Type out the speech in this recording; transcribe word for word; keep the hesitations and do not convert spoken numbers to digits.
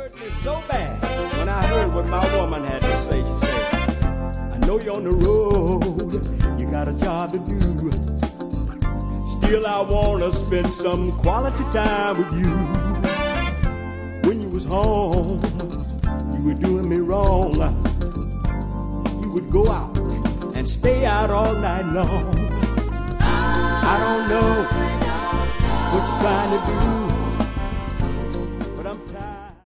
hurt me so bad when I heard what my woman had to say. She said, I know you're on the road, you got a job to do. Still I wanna spend some quality time with you. When you was home, you were doing me wrong. You would go out and stay out all night long. I don't know what you're trying to do.